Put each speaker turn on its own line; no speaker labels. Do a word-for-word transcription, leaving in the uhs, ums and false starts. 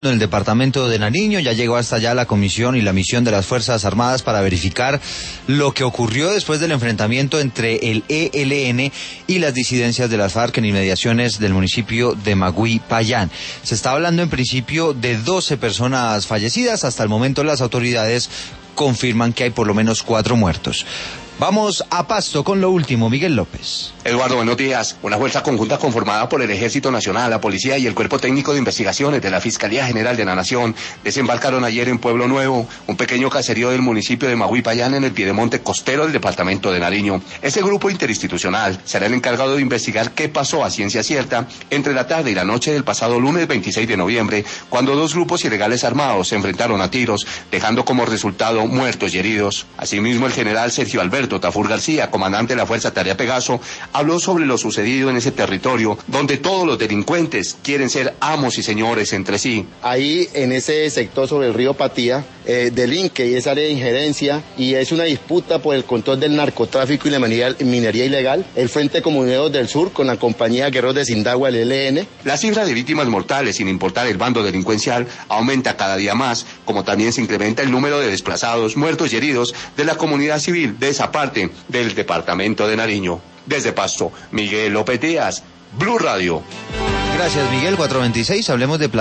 En el departamento de Nariño ya llegó hasta allá la comisión y la misión de las Fuerzas Armadas para verificar lo que ocurrió después del enfrentamiento entre el E L N y las disidencias de las FARC en inmediaciones del municipio de Magüí, Payán. Se está hablando en principio de doce personas fallecidas. Hasta el momento las autoridades confirman que hay por lo menos cuatro muertos. Vamos a Pasto con lo último, Miguel López.
Eduardo, buenos días. Una fuerza conjunta conformada por el Ejército Nacional, la Policía y el Cuerpo Técnico de Investigaciones de la Fiscalía General de la Nación desembarcaron ayer en Pueblo Nuevo, un pequeño caserío del municipio de Magüí, Payán, en el piedemonte costero del departamento de Nariño. Ese grupo interinstitucional será el encargado de investigar qué pasó a ciencia cierta entre la tarde y la noche del pasado lunes veintiséis de noviembre, cuando dos grupos ilegales armados se enfrentaron a tiros, dejando como resultado muertos y heridos. Asimismo, el general Sergio Alberto Tafur García, comandante de la Fuerza Tarea Pegaso, habló sobre lo sucedido en ese territorio donde todos los delincuentes quieren ser amos y señores entre sí.
Ahí en ese sector sobre el río Patía, eh, delinque y es área de injerencia y es una disputa por el control del narcotráfico y la minería, minería ilegal. El Frente Comuneros del Sur con la compañía Guerreros de Sindagua, el E L N.
La cifra de víctimas mortales, sin importar el bando delincuencial, aumenta cada día más, como también se incrementa el número de desplazados, muertos y heridos de la comunidad civil de esa parte del departamento de Nariño. Desde Pasto, Miguel López Díaz, Blue Radio.
Gracias, Miguel. cuatro veintiséis, hablemos de